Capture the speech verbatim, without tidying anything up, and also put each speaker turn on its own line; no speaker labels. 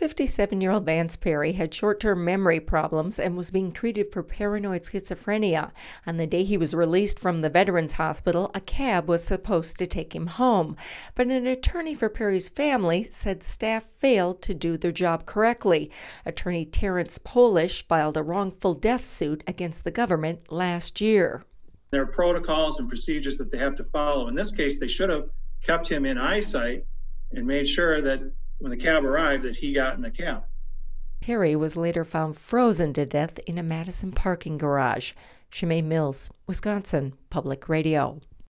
fifty-seven-year-old Vance Perry had short-term memory problems and was being treated for paranoid schizophrenia. On the day he was released from the Veterans Hospital, a cab was supposed to take him home. But an attorney for Perry's family said staff failed to do their job correctly. Attorney Terrence Polish filed a wrongful death suit against the government last year.
There are protocols and procedures that they have to follow. In this case, they should have kept him in eyesight and made sure that when the cab arrived that he got in the cab.
Perry was later found frozen to death in a Madison parking garage. Shemaine Mills, Wisconsin Public Radio.